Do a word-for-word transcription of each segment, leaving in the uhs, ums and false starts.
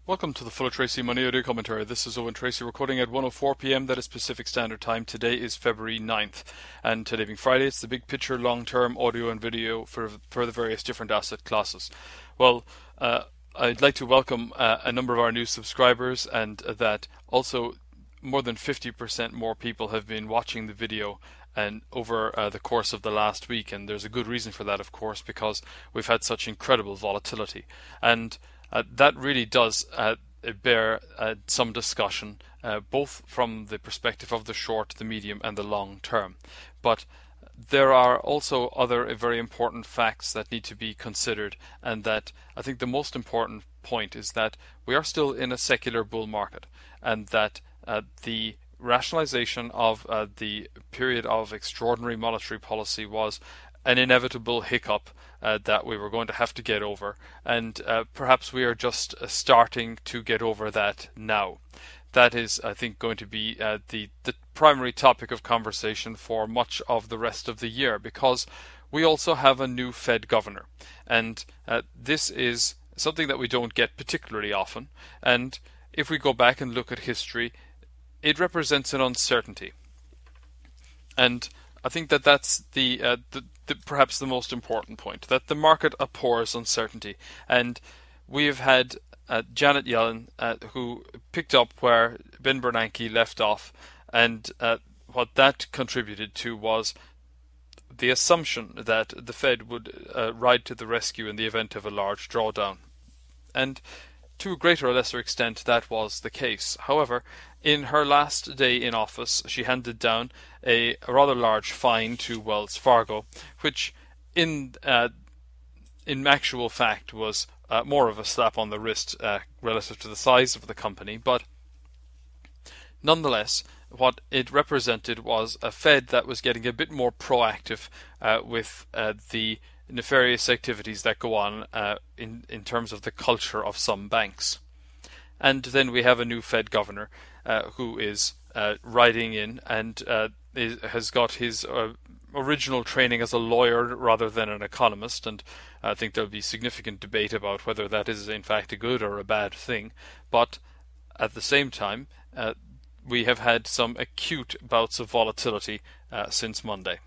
Welcome to the Full of Tracy Money Audio Commentary. This is Owen Tracy recording at one oh four p m, that is Pacific Standard Time. Today is February ninth, and today being Friday, it's the big picture, long-term audio and video for, for the various different asset classes. Well, uh, I'd like to welcome uh, a number of our new subscribers, and that also more than fifty percent more people have been watching the video and over uh, the course of the last week, and there's a good reason for that, of course, because we've had such incredible volatility. And Uh, that really does uh, bear uh, some discussion, uh, both from the perspective of the short, the medium and the long term. But there are also other uh, very important facts that need to be considered, and that I think the most important point is that we are still in a secular bull market, and that uh, the rationalization of uh, the period of extraordinary monetary policy was an inevitable hiccup uh, that we were going to have to get over, and uh, perhaps we are just uh, starting to get over that now. That is, I think, going to be uh, the, the primary topic of conversation for much of the rest of the year, because we also have a new Fed governor, and uh, this is something that we don't get particularly often, and if we go back and look at history, it represents an uncertainty. And I think that that's the, uh, the, the perhaps the most important point, that the market abhors uncertainty. And we have had uh, Janet Yellen, uh, who picked up where Ben Bernanke left off, and uh, what that contributed to was the assumption that the Fed would uh, ride to the rescue in the event of a large drawdown. And to a greater or lesser extent, that was the case. However, in her last day in office, she handed down a, a rather large fine to Wells Fargo, which in uh, in actual fact was uh, more of a slap on the wrist uh, relative to the size of the company. But nonetheless, what it represented was a Fed that was getting a bit more proactive uh, with uh, the nefarious activities that go on uh, in, in terms of the culture of some banks. And then we have a new Fed governor uh, who is uh, riding in and uh, is, has got his uh, original training as a lawyer rather than an economist, and I think there'll be significant debate about whether that is in fact a good or a bad thing. But at the same time, uh, we have had some acute bouts of volatility uh, since Monday.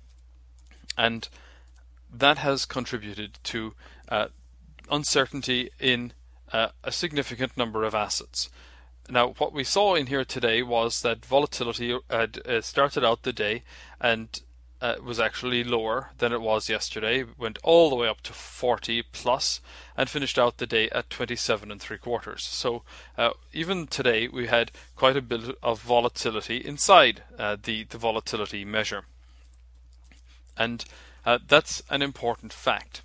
And that has contributed to uh, uncertainty in uh, a significant number of assets. Now, what we saw in here today was that volatility had uh, started out the day and uh, was actually lower than it was yesterday. It went all the way up to forty plus and finished out the day at twenty-seven and three quarters. So uh, even today we had quite a bit of volatility inside uh, the, the volatility measure. And Uh, that's an important fact.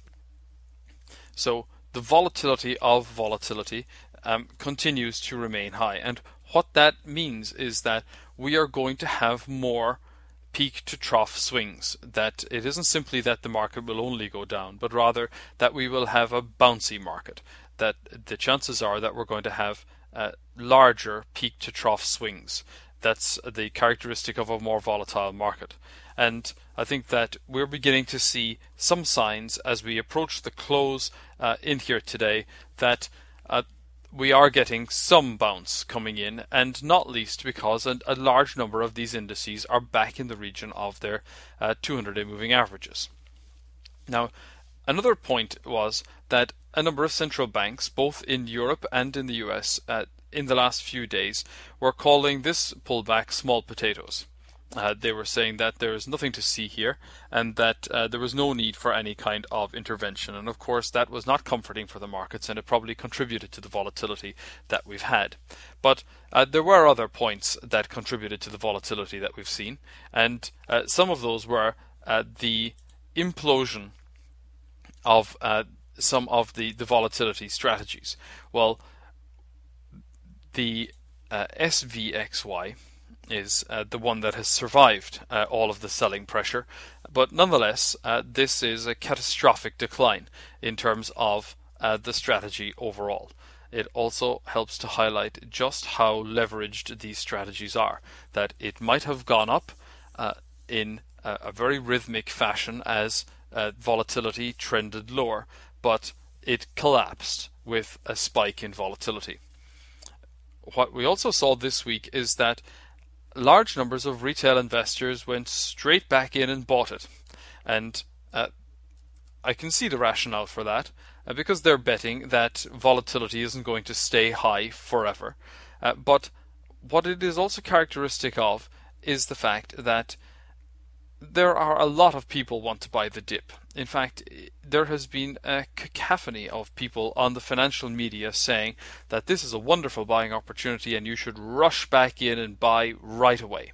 So the volatility of volatility um, continues to remain high, and what that means is that we are going to have more peak to trough swings. That it isn't simply that the market will only go down, but rather that we will have a bouncy market. That the chances are that we're going to have uh, larger peak to trough swings. That's the characteristic of a more volatile market. And I think that we're beginning to see some signs as we approach the close uh, in here today that uh, we are getting some bounce coming in, and not least because a, a large number of these indices are back in the region of their uh, two hundred day moving averages. Now, another point was that a number of central banks, both in Europe and in the U S, uh, in the last few days, were calling this pullback small potatoes. Uh, they were saying that there is nothing to see here, and that uh, there was no need for any kind of intervention. And of course that was not comforting for the markets, and it probably contributed to the volatility that we've had. But uh, there were other points that contributed to the volatility that we've seen, and uh, some of those were uh, the implosion of uh, some of the, the volatility strategies. Well, the uh, S V X Y is uh, the one that has survived uh, all of the selling pressure, but nonetheless uh, this is a catastrophic decline in terms of uh, the strategy overall. It also helps to highlight just how leveraged these strategies are, that it might have gone up uh, in a, a very rhythmic fashion as uh, volatility trended lower, but it collapsed with a spike in volatility. what we also saw this week is that large numbers of retail investors went straight back in and bought it. And uh, I can see the rationale for that, uh, because they're betting that volatility isn't going to stay high forever. Uh, but what it is also characteristic of is the fact that there are a lot of people want to buy the dip. In fact, there has been a cacophony of people on the financial media saying that this is a wonderful buying opportunity and you should rush back in and buy right away.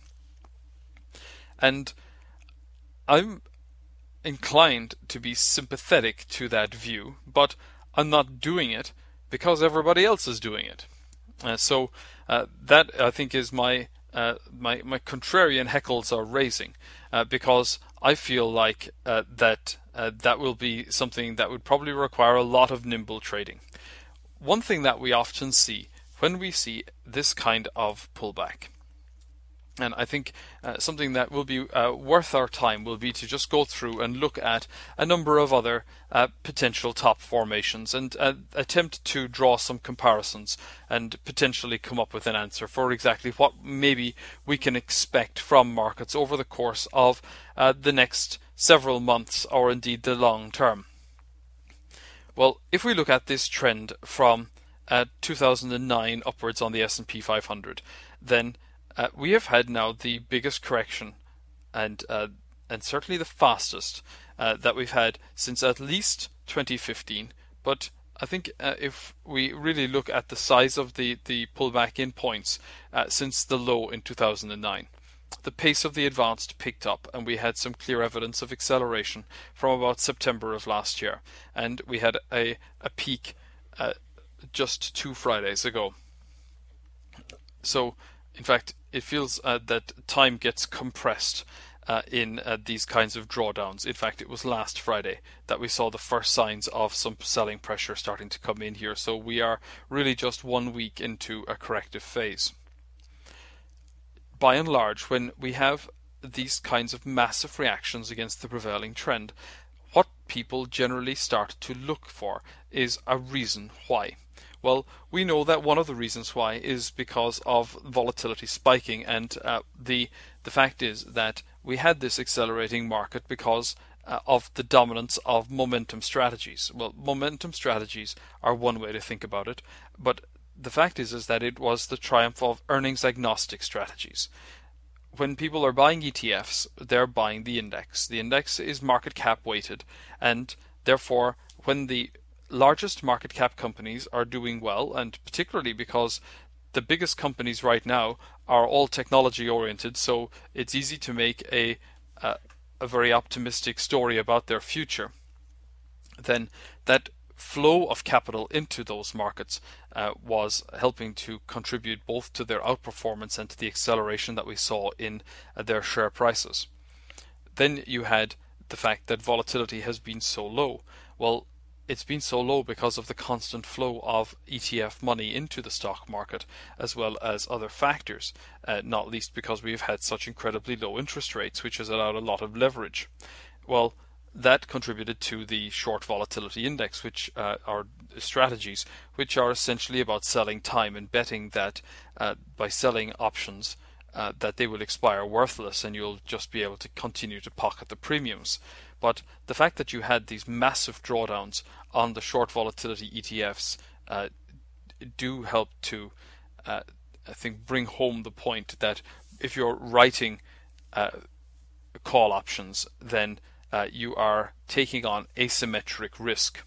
And I'm inclined to be sympathetic to that view, but I'm not doing it because everybody else is doing it. Uh, so uh, that, I think, is my uh, my my contrarian heckles are raising, uh, because I feel like uh, that uh, that will be something that would probably require a lot of nimble trading. One thing that we often see when we see this kind of pullback, and I think uh, something that will be uh, worth our time will be to just go through and look at a number of other uh, potential top formations and uh, attempt to draw some comparisons and potentially come up with an answer for exactly what maybe we can expect from markets over the course of uh, the next several months or indeed the long term. Well, if we look at this trend from uh, two thousand nine upwards on the S and P five hundred, then Uh, we have had now the biggest correction and uh, and certainly the fastest uh, that we've had since at least twenty fifteen. But I think uh, if we really look at the size of the, the pullback in points uh, since the low in two thousand nine, the pace of the advance picked up and we had some clear evidence of acceleration from about September of last year. And we had a, a peak uh, just two Fridays ago. So, in fact, it feels uh, that time gets compressed uh, in uh, these kinds of drawdowns. In fact, it was last Friday that we saw the first signs of some selling pressure starting to come in here. So we are really just one week into a corrective phase. By and large, when we have these kinds of massive reactions against the prevailing trend, what people generally start to look for is a reason why. Well, we know that one of the reasons why is because of volatility spiking, and uh, the the fact is that we had this accelerating market because uh, of the dominance of momentum strategies. Well, momentum strategies are one way to think about it, but the fact is is that it was the triumph of earnings agnostic strategies. When people are buying E T Fs, they're buying the index. The index is market cap weighted, and therefore when the largest market cap companies are doing well, and particularly because the biggest companies right now are all technology oriented, so it's easy to make a a, a very optimistic story about their future, then that flow of capital into those markets uh, was helping to contribute both to their outperformance and to the acceleration that we saw in uh, their share prices. Then you had the fact that volatility has been so low. Well, it's been so low because of the constant flow of E T F money into the stock market, as well as other factors, uh, not least because we've had such incredibly low interest rates, which has allowed a lot of leverage. Well, that contributed to the short volatility index, which uh, are strategies which are essentially about selling time and betting that uh, by selling options uh, that they will expire worthless and you'll just be able to continue to pocket the premiums. But the fact that you had these massive drawdowns on the short volatility E T Fs uh, do help to, uh, I think, bring home the point that if you're writing uh, call options, then uh, you are taking on asymmetric risk.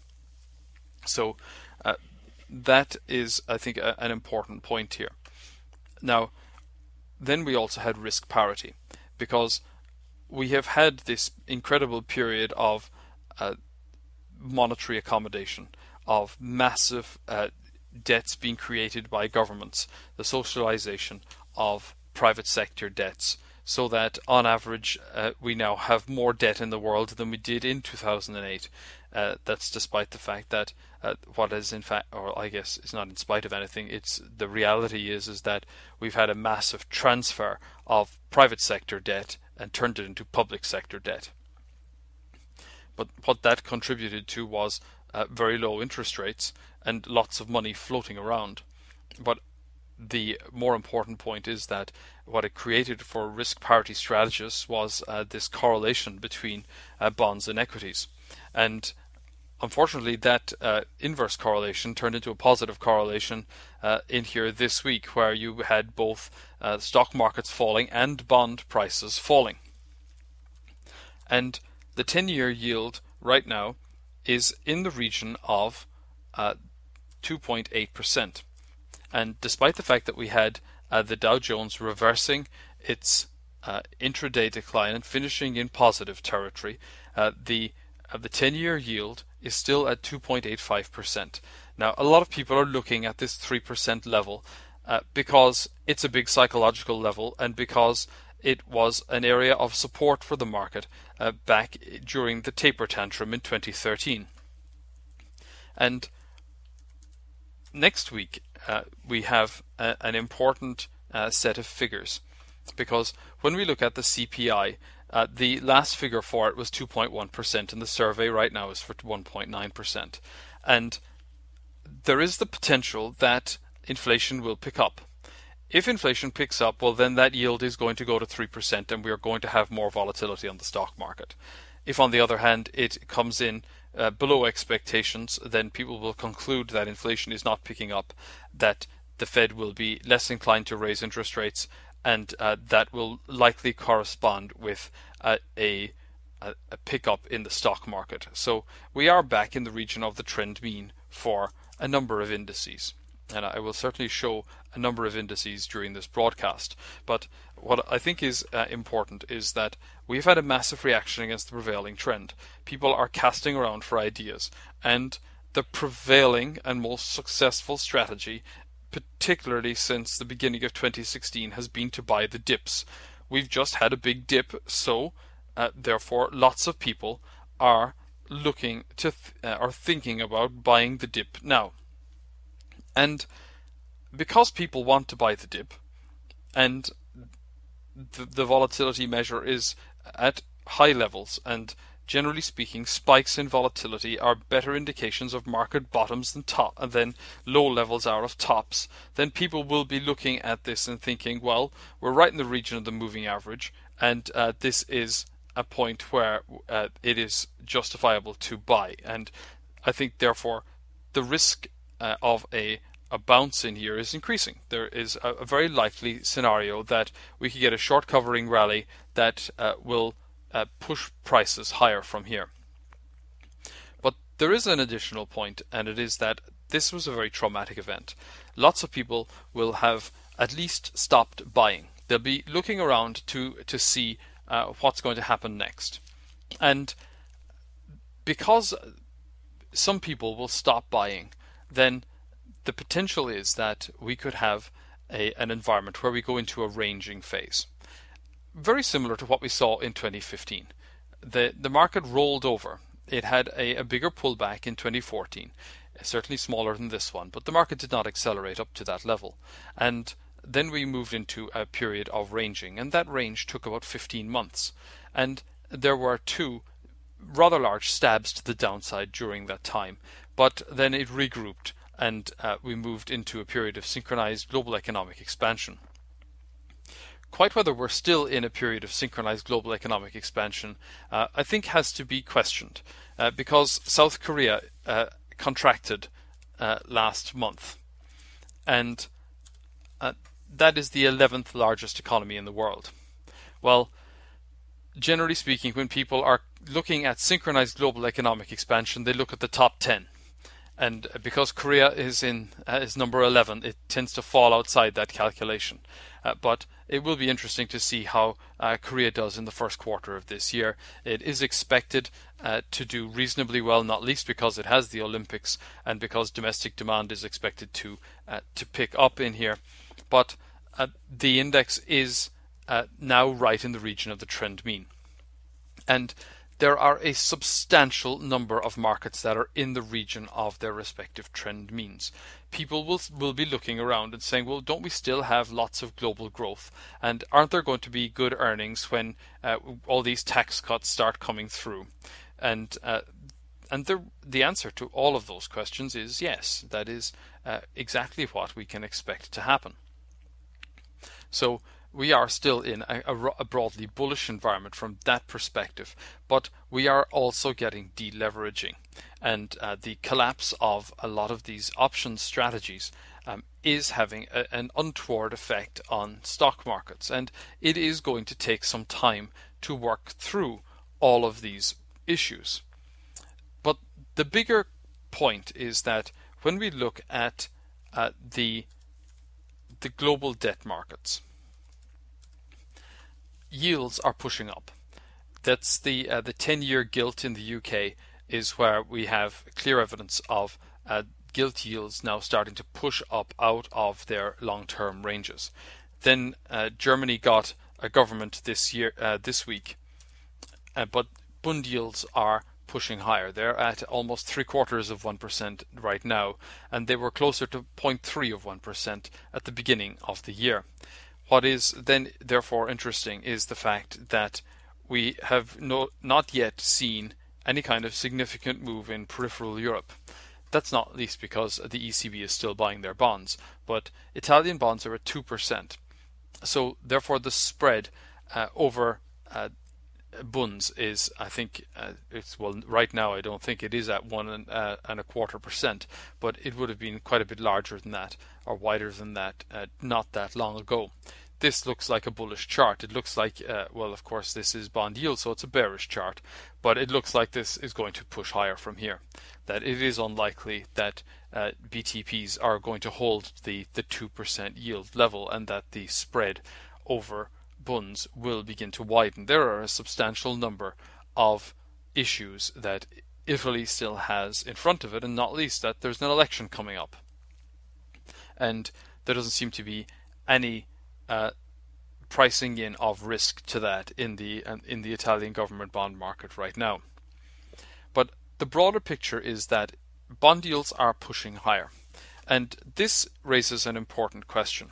So uh, that is, I think, a, an important point here. Now, then we also had risk parity, because we have had this incredible period of uh, monetary accommodation, of massive uh, debts being created by governments, the socialization of private sector debts, so that on average uh, we now have more debt in the world than we did in two thousand eight. Uh, that's despite the fact that uh, what is in fact, or I guess it's not in spite of anything, it's the reality is is that we've had a massive transfer of private sector debt and turned it into public sector debt. But what that contributed to was uh, very low interest rates and lots of money floating around. But the more important point is that what it created for risk parity strategists was uh, this correlation between uh, bonds and equities. And unfortunately, that uh, inverse correlation turned into a positive correlation uh, in here this week, where you had both uh, stock markets falling and bond prices falling. And the ten-year yield right now is in the region of uh, two point eight percent. And despite the fact that we had uh, the Dow Jones reversing its uh, intraday decline and finishing in positive territory, uh, the uh, the ten-year yield is still at two point eight five percent. Now, a lot of people are looking at this three percent level uh, because it's a big psychological level and because it was an area of support for the market uh, back during the taper tantrum in twenty thirteen. And next week, uh, we have a, an important uh, set of figures, because when we look at the C P I, uh, the last figure for it was two point one percent, and the survey right now is for one point nine percent. And there is the potential that inflation will pick up. If inflation picks up, well, then that yield is going to go to three percent, and we are going to have more volatility on the stock market. If, on the other hand, it comes in uh, below expectations, then people will conclude that inflation is not picking up, that the Fed will be less inclined to raise interest rates, and uh, that will likely correspond with uh, a, a, a pickup in the stock market. So we are back in the region of the trend mean for a number of indices. And I will certainly show a number of indices during this broadcast. But what I think is uh, important is that we've had a massive reaction against the prevailing trend. People are casting around for ideas. And the prevailing and most successful strategy, particularly since the beginning of twenty sixteen, has been to buy the dips. We've just had a big dip, so uh, therefore lots of people are looking to th- uh, are thinking about buying the dip now. And because people want to buy the dip, and the, the volatility measure is at high levels, and generally speaking, spikes in volatility are better indications of market bottoms than top, and then low levels are of tops, then people will be looking at this and thinking, well, we're right in the region of the moving average, and uh, this is a point where uh, it is justifiable to buy. And I think, therefore, the risk Uh, of a, a bounce in here is increasing. There is a, a very likely scenario that we could get a short covering rally that uh, will uh, push prices higher from here. But there is an additional point, and it is that this was a very traumatic event. Lots of people will have at least stopped buying. They'll be looking around to, to see uh, what's going to happen next. And because some people will stop buying, then the potential is that we could have a, an environment where we go into a ranging phase. Very similar to what we saw in twenty fifteen. The, the market rolled over. It had a, a bigger pullback in twenty fourteen, certainly smaller than this one, but the market did not accelerate up to that level. And then we moved into a period of ranging, and that range took about fifteen months. And there were two rather large stabs to the downside during that time. But then it regrouped, and uh, we moved into a period of synchronized global economic expansion. Quite whether we're still in a period of synchronized global economic expansion, uh, I think has to be questioned, uh, because South Korea uh, contracted uh, last month, and uh, that is the eleventh largest economy in the world. Well, generally speaking, when people are looking at synchronized global economic expansion, they look at the top ten. And because Korea is in uh, is number eleven, it tends to fall outside that calculation. Uh, but it will be interesting to see how uh, Korea does in the first quarter of this year. It is expected uh, to do reasonably well, not least because it has the Olympics and because domestic demand is expected to uh, to pick up in here. But uh, the index is uh, now right in the region of the trend mean. And there are a substantial number of markets that are in the region of their respective trend means. People will will be looking around and saying, well, don't we still have lots of global growth? And aren't there going to be good earnings when uh, all these tax cuts start coming through? And uh, and the, the answer to all of those questions is yes. That is uh, exactly what we can expect to happen. So we are still in a, a, a broadly bullish environment from that perspective, but we are also getting deleveraging, and uh, the collapse of a lot of these option strategies um, is having a, an untoward effect on stock markets, and it is going to take some time to work through all of these issues. But the bigger point is that when we look at uh, the the global debt markets, yields are pushing up. That's the uh, the ten-year gilt in the U K is where we have clear evidence of uh, gilt yields now starting to push up out of their long-term ranges. Then uh, Germany got a government this year, uh, this week, uh, but bund yields are pushing higher. They're at almost three quarters of one percent right now, and they were closer to zero point three of one percent at the beginning of the year. What is then therefore interesting is the fact that we have no, not yet seen any kind of significant move in peripheral Europe. That's not least because the E C B is still buying their bonds, but Italian bonds are at two percent. So therefore the spread uh, over uh, bunds is, I think, uh, it's well right now I don't think it is at one and, uh, and a quarter percent, but it would have been quite a bit larger than that or wider than that uh, not that long ago. This looks like a bullish chart. It looks like, uh, well, of course, this is bond yield, so it's a bearish chart, but it looks like this is going to push higher from here. That it is unlikely that uh, B T Ps are going to hold the, the two percent yield level, and that the spread over bunds will begin to widen. There are a substantial number of issues that Italy still has in front of it, and not least that there's an election coming up. And there doesn't seem to be any Uh, pricing in of risk to that in the um, in the Italian government bond market right now. But the broader picture is that bond yields are pushing higher, and this raises an important question.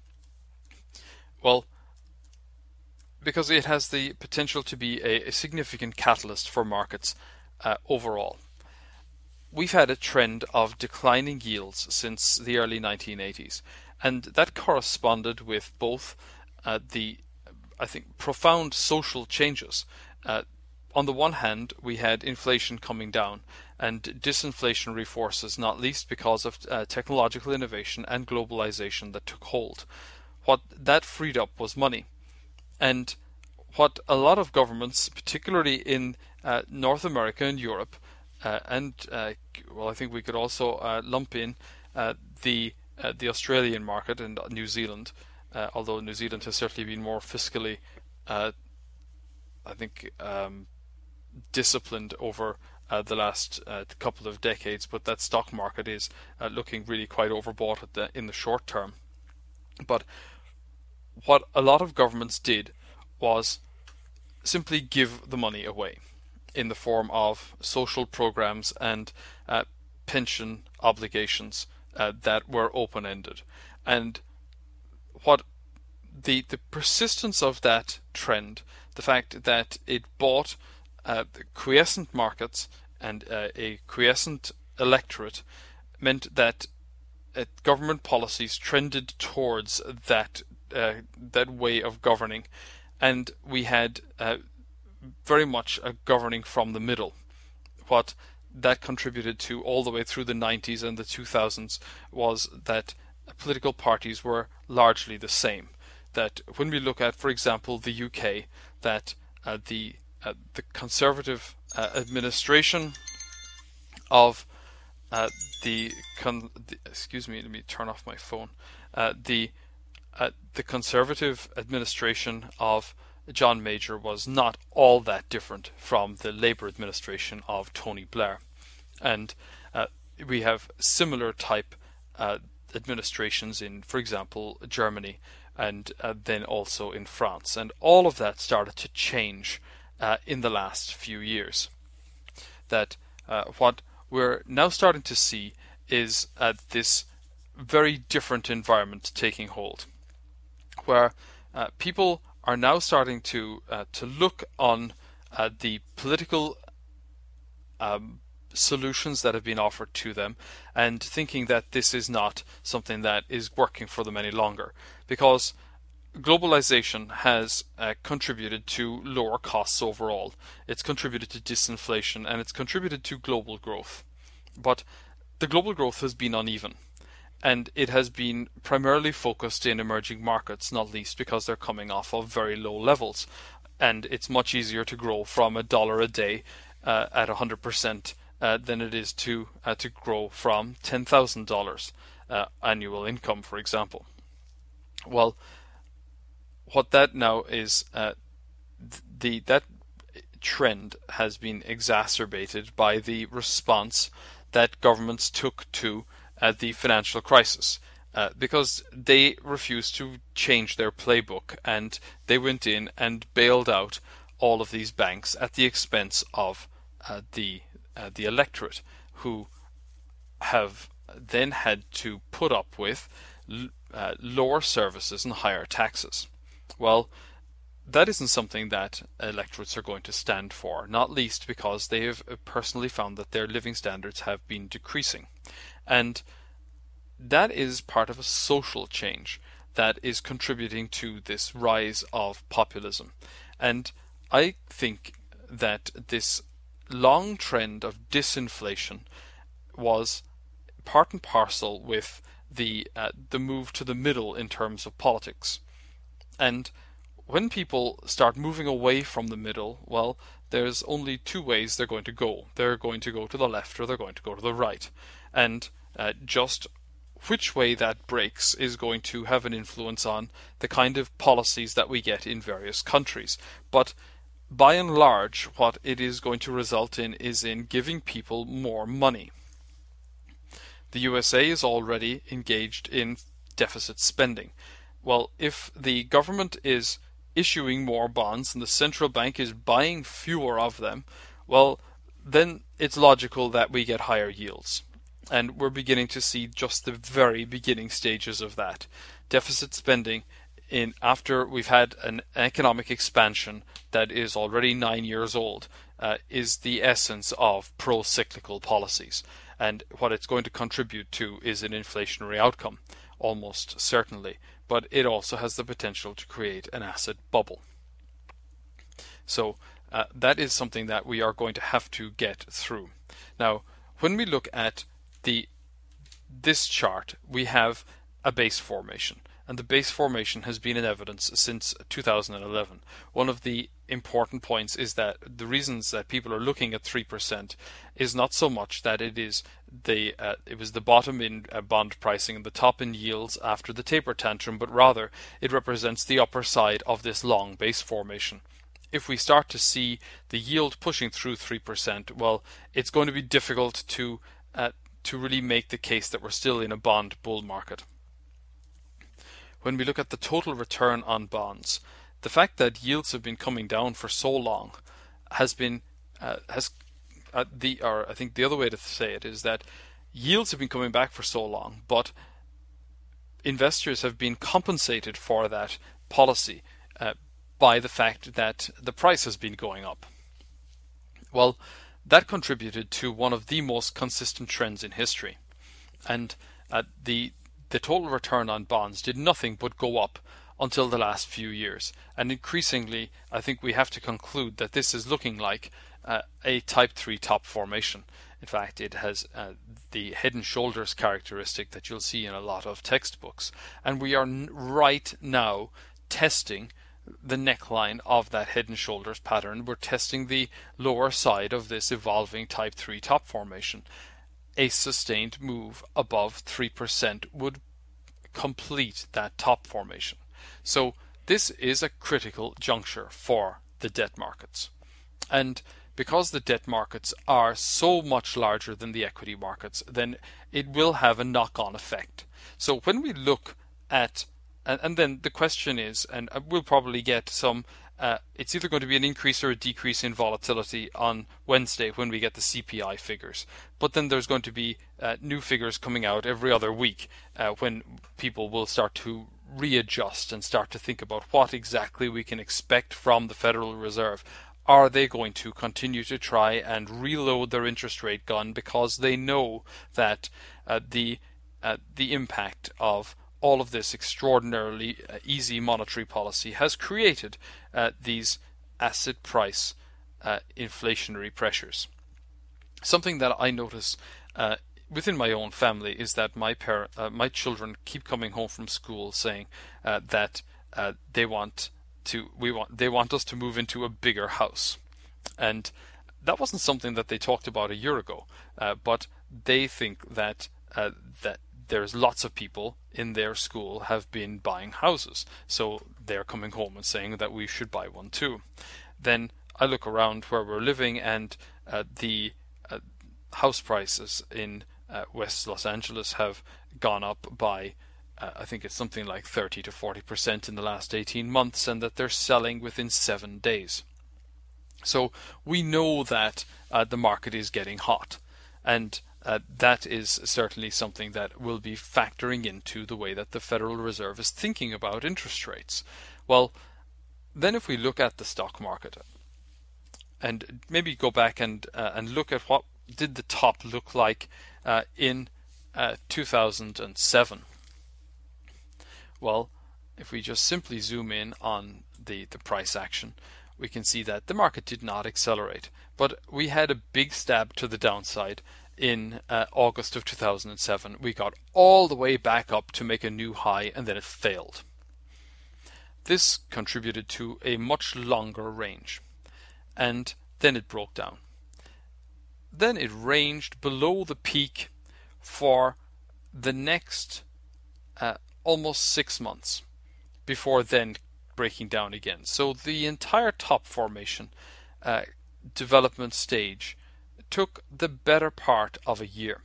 Well, because it has the potential to be a, a significant catalyst for markets uh, overall. We've had a trend of declining yields since the early nineteen eighties. And that corresponded with both uh, the, I think, profound social changes. Uh, on the one hand, we had inflation coming down and disinflationary forces, not least because of uh, technological innovation and globalization that took hold. What that freed up was money. And what a lot of governments, particularly in uh, North America and Europe, uh, and, uh, well, I think we could also uh, lump in uh, the Uh, the Australian market and New Zealand, uh, although New Zealand has certainly been more fiscally, uh, I think, um, disciplined over uh, the last uh, couple of decades, but that stock market is uh, looking really quite overbought at the, in the short term. But what a lot of governments did was simply give the money away in the form of social programs and uh, pension obligations Uh, that were open-ended. And what the the persistence of that trend, the fact that it bought uh, quiescent markets and uh, a quiescent electorate, meant that uh, government policies trended towards that uh, that way of governing, and we had uh, very much a governing from the middle. What that contributed to all the way through the nineties and the two thousands was that political parties were largely the same. That when we look at, for example, the U K, that uh, the uh, the Conservative uh, administration of uh, the, con- the excuse me, let me turn off my phone. Uh, the uh, the Conservative administration of John Major was not all that different from the Labour administration of Tony Blair. And uh, we have similar type uh, administrations in, for example, Germany, and uh, then also in France. And all of that started to change uh, in the last few years. That uh, what we're now starting to see is uh, this very different environment taking hold, where uh, people are now starting to uh, to look on uh, the political um, solutions that have been offered to them, and thinking that this is not something that is working for them any longer. Because globalization has uh, contributed to lower costs overall. It's contributed to disinflation and it's contributed to global growth. But the global growth has been uneven, and it has been primarily focused in emerging markets, not least because they're coming off of very low levels. And it's much easier to grow from a dollar a day uh, at one hundred percent uh, than it is to uh, to grow from ten thousand dollars uh, annual income, for example. Well, what that now is, uh, the that trend has been exacerbated by the response that governments took to uh, the financial crisis, uh, because they refused to change their playbook, and they went in and bailed out all of these banks at the expense of uh, the uh, the electorate, who have then had to put up with uh, lower services and higher taxes. Well, that isn't something that electorates are going to stand for, not least because they have personally found that their living standards have been decreasing. And that is part of a social change that is contributing to this rise of populism. And I think that this long trend of disinflation was part and parcel with the uh, the move to the middle in terms of politics. And when people start moving away from the middle, well, there's only two ways they're going to go. They're going to go to the left or they're going to go to the right. And uh, just which way that breaks is going to have an influence on the kind of policies that we get in various countries. But by and large, what it is going to result in is in giving people more money. The U S A is already engaged in deficit spending. Well, if the government is issuing more bonds and the central bank is buying fewer of them, well, then it's logical that we get higher yields. And we're beginning to see just the very beginning stages of that. Deficit spending, in after we've had an economic expansion that is already nine years old, uh, is the essence of pro-cyclical policies. And what it's going to contribute to is an inflationary outcome, almost certainly. But it also has the potential to create an asset bubble. So uh, that is something that we are going to have to get through. Now, when we look at the this chart, we have a base formation, and the base formation has been in evidence since two thousand eleven. One of the important points is that the reasons that people are looking at three percent is not so much that it is the uh, it was the bottom in uh, bond pricing and the top in yields after the taper tantrum, but rather it represents the upper side of this long base formation. If we start to see the yield pushing through three percent, well, it's going to be difficult to uh, to really make the case that we're still in a bond bull market. When we look at the total return on bonds, the fact that yields have been coming down for so long has been uh, has uh, the or I think the other way to say it is that yields have been coming back for so long, but investors have been compensated for that policy uh, by the fact that the price has been going up. Well, that contributed to one of the most consistent trends in history, and uh, the the total return on bonds did nothing but go up until the last few years. And increasingly, I think we have to conclude that this is looking like uh, a type three top formation. In fact, it has uh, the head and shoulders characteristic that you'll see in a lot of textbooks. And we are n- right now testing the neckline of that head and shoulders pattern. We're testing the lower side of this evolving type three top formation. A sustained move above three percent would complete that top formation. So this is a critical juncture for the debt markets. And because the debt markets are so much larger than the equity markets, then it will have a knock-on effect. So when we look at, and, and then the question is, and we'll probably get some Uh, it's either going to be an increase or a decrease in volatility on Wednesday when we get the C P I figures. But then there's going to be uh, new figures coming out every other week uh, when people will start to readjust and start to think about what exactly we can expect from the Federal Reserve. Are they going to continue to try and reload their interest rate gun because they know that uh, the uh, the impact of all of this extraordinarily uh, easy monetary policy has created uh, these asset price uh, inflationary pressures. Something that I notice uh, within my own family is that my parent, uh, my children keep coming home from school saying uh, that uh, they want to, we want, they want us to move into a bigger house, and that wasn't something that they talked about a year ago. Uh, but they think that uh, that there's lots of people in their school have been buying houses, so they're coming home and saying that we should buy one too. Then I look around where we're living, and uh, the uh, house prices in uh, West Los Angeles have gone up by uh, I think it's something like thirty to forty percent in the last eighteen months, and that they're selling within seven days. So we know that uh, the market is getting hot, and uh, that is certainly something that will be factoring into the way that the Federal Reserve is thinking about interest rates. Well, then if we look at the stock market and maybe go back and uh, and look at what did the top look like uh, in uh, two thousand seven. Well, if we just simply zoom in on the, the price action, we can see that the market did not accelerate, but we had a big stab to the downside in uh, August of two thousand seven. We got all the way back up to make a new high, and then it failed. This contributed to a much longer range, and then it broke down. Then it ranged below the peak for the next uh, almost six months before then breaking down again. So the entire top formation uh, development stage took the better part of a year.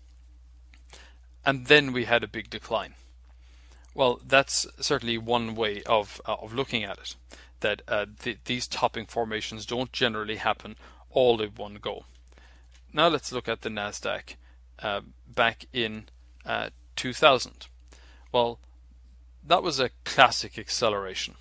And then we had a big decline. Well, that's certainly one way of uh, of looking at it, that uh, th these topping formations don't generally happen all in one go. Now let's look at the Nasdaq uh, back in uh, two thousand. Well, that was a classic acceleration,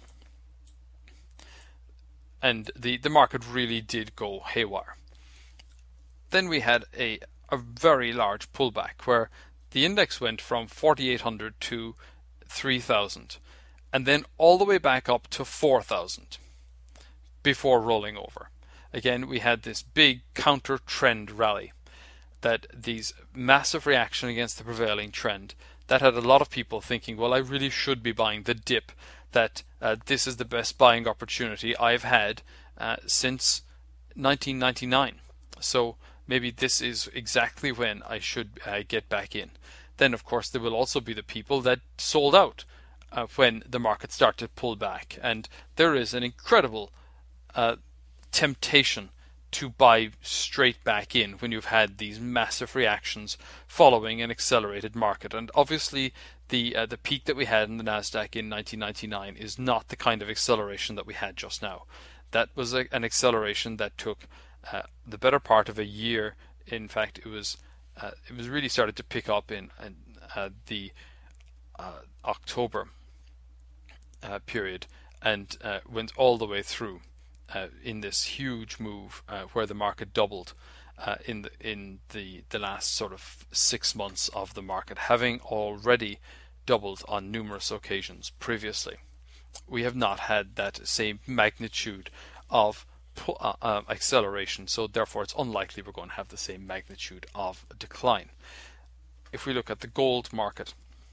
and the, the market really did go haywire. Then we had a, a very large pullback where the index went from forty-eight hundred to three thousand, and then all the way back up to four thousand before rolling over. Again, we had this big counter trend rally, that these massive reaction against the prevailing trend that had a lot of people thinking, well, I really should be buying the dip, that uh, this is the best buying opportunity I've had uh, since nineteen ninety-nine. So maybe this is exactly when I should uh, get back in. Then, of course, there will also be the people that sold out uh, when the market started to pull back. And there is an incredible uh, temptation to buy straight back in when you've had these massive reactions following an accelerated market. And obviously, the uh, the peak that we had in the Nasdaq in nineteen ninety-nine is not the kind of acceleration that we had just now. That was a, an acceleration that took uh, the better part of a year. In fact, it was uh, it was really started to pick up in, in uh, the uh, October uh, period, and uh, went all the way through uh, in this huge move uh, where the market doubled uh, in the in the the last sort of six months of the market, having already doubled on numerous occasions previously. We have not had that same magnitude of uh, uh, acceleration, so therefore it's unlikely we're going to have the same magnitude of decline. If we look at the gold market,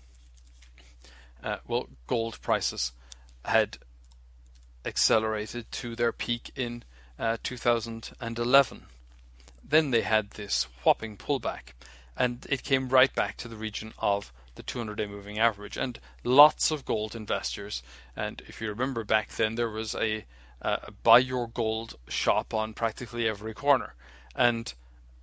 uh, well, gold prices had accelerated to their peak in uh, two thousand eleven. Then they had this whopping pullback, and it came right back to the region of the two hundred day moving average, and lots of gold investors. And if you remember back then, there was a, uh, a buy your gold shop on practically every corner, and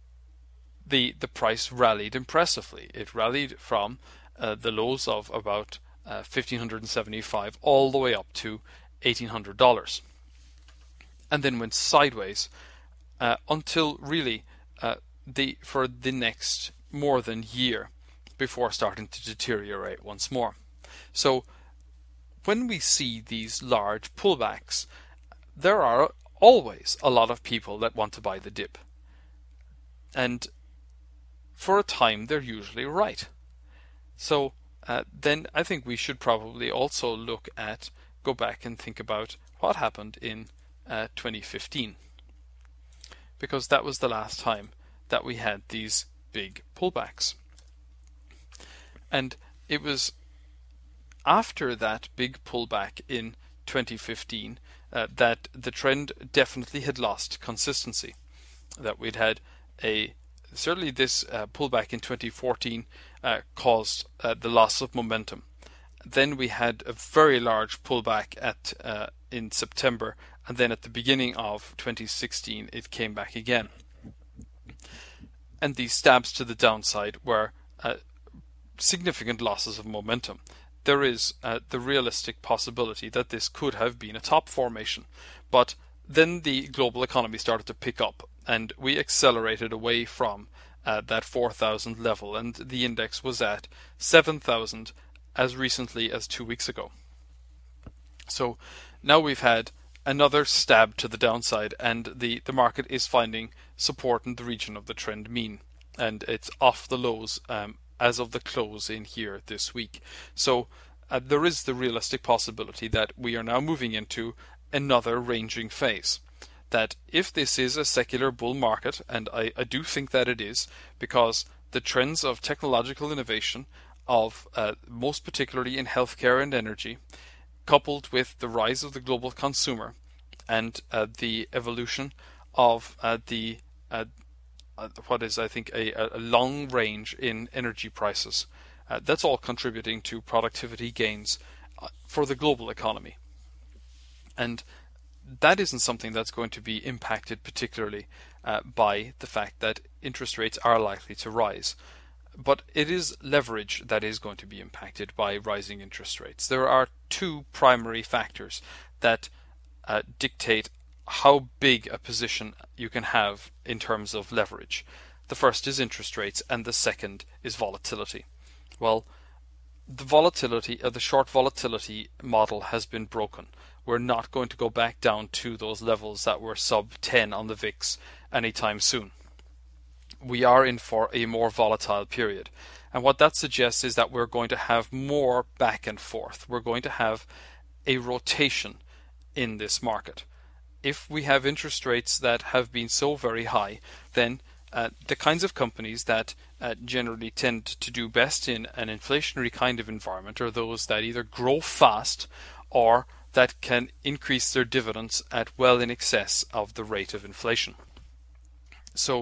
the the price rallied impressively. It rallied from uh, the lows of about uh, one thousand five hundred seventy-five all the way up to eighteen hundred dollars, and then went sideways uh, until really uh, the for the next more than year before starting to deteriorate once more. So when we see these large pullbacks, there are always a lot of people that want to buy the dip, and for a time they're usually right. So uh, then I think we should probably also look at, go back and think about what happened in uh, twenty fifteen, because that was the last time that we had these big pullbacks. And it was after that big pullback in twenty fifteen uh, that the trend definitely had lost consistency. That we'd had a, certainly this uh, pullback in twenty fourteen uh, caused uh, the loss of momentum. Then we had a very large pullback at uh, in September, and then at the beginning of twenty sixteen it came back again. And these stabs to the downside were uh, significant losses of momentum. There is uh, the realistic possibility that this could have been a top formation, but then the global economy started to pick up and we accelerated away from uh, that four thousand level, and the index was at seven thousand as recently as two weeks ago. So now we've had another stab to the downside, and the, the market is finding support in the region of the trend mean, and it's off the lows um, as of the close in here this week. So uh, there is the realistic possibility that we are now moving into another ranging phase. That if this is a secular bull market, and I, I do think that it is, because the trends of technological innovation, of uh, most particularly in healthcare and energy, coupled with the rise of the global consumer and uh, the evolution of uh, the uh, uh, what is I think a, a long range in energy prices, uh, that's all contributing to productivity gains uh, for the global economy. And that isn't something that's going to be impacted particularly uh, by the fact that interest rates are likely to rise. But it is leverage that is going to be impacted by rising interest rates. There are two primary factors that uh, dictate how big a position you can have in terms of leverage. The first is interest rates, and the second is volatility. Well, the volatility, uh, the short volatility model has been broken. We're not going to go back down to those levels that were sub ten on the V I X anytime soon. We are in for a more volatile period. And what that suggests is that we're going to have more back and forth. We're going to have a rotation in this market. If we have interest rates that have been so very high, then uh, the kinds of companies that uh, generally tend to do best in an inflationary kind of environment are those that either grow fast or that can increase their dividends at well in excess of the rate of inflation. So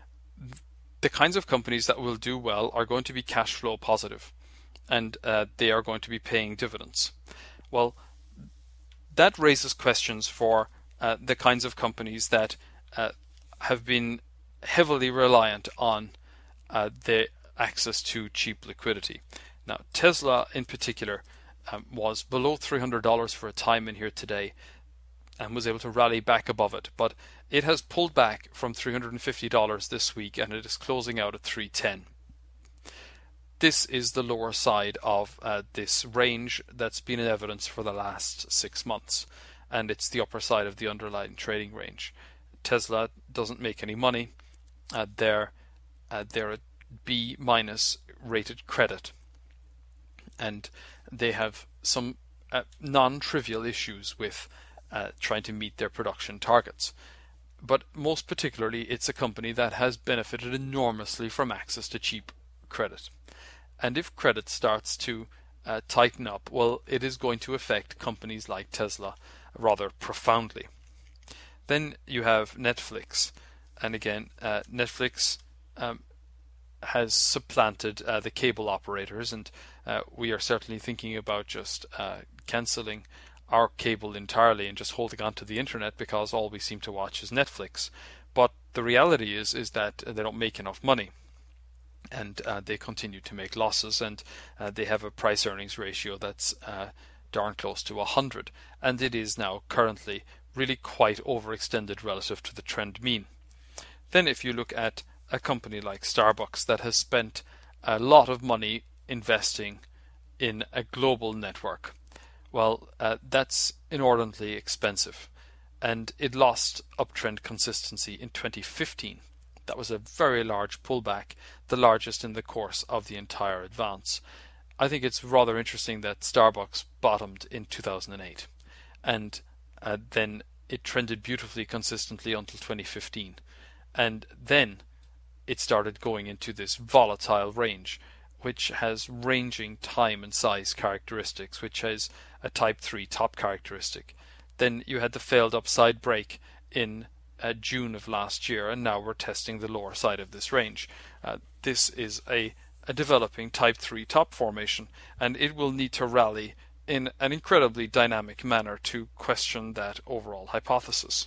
the kinds of companies that will do well are going to be cash flow positive, and uh, they are going to be paying dividends. Well, that raises questions for uh, the kinds of companies that uh, have been heavily reliant on uh, the access to cheap liquidity. Now, Tesla in particular um, was below three hundred dollars for a time in here today and was able to rally back above it, but it has pulled back from three hundred fifty dollars this week, and it is closing out at three hundred ten dollars. This is the lower side of uh, this range that's been in evidence for the last six months, and it's the upper side of the underlying trading range. Tesla doesn't make any money. Uh, they're uh, they're a B minus rated credit, and they have some uh, non-trivial issues with uh, trying to meet their production targets. But most particularly, it's a company that has benefited enormously from access to cheap credit. And if credit starts to uh, tighten up, well, it is going to affect companies like Tesla rather profoundly. Then you have Netflix. And again, uh, Netflix um, has supplanted uh, the cable operators, and uh, we are certainly thinking about just uh, cancelling our cable entirely and just holding on to the internet, because all we seem to watch is Netflix. But the reality is is that they don't make enough money, and uh, they continue to make losses, and uh, they have a price earnings ratio that's uh, darn close to one hundred, and it is now currently really quite overextended relative to the trend mean. Then if you look at a company like Starbucks that has spent a lot of money investing in a global network, well, uh, that's inordinately expensive, and it lost uptrend consistency in twenty fifteen. That was a very large pullback, the largest in the course of the entire advance. I think it's rather interesting that Starbucks bottomed in two thousand eight, and uh, then it trended beautifully consistently until twenty fifteen, and then it started going into this volatile range, which has ranging time and size characteristics, which has a type three top characteristic. Then you had the failed upside break in uh, June of last year, and now we're testing the lower side of this range. Uh, this is a, a developing type three top formation, and it will need to rally in an incredibly dynamic manner to question that overall hypothesis.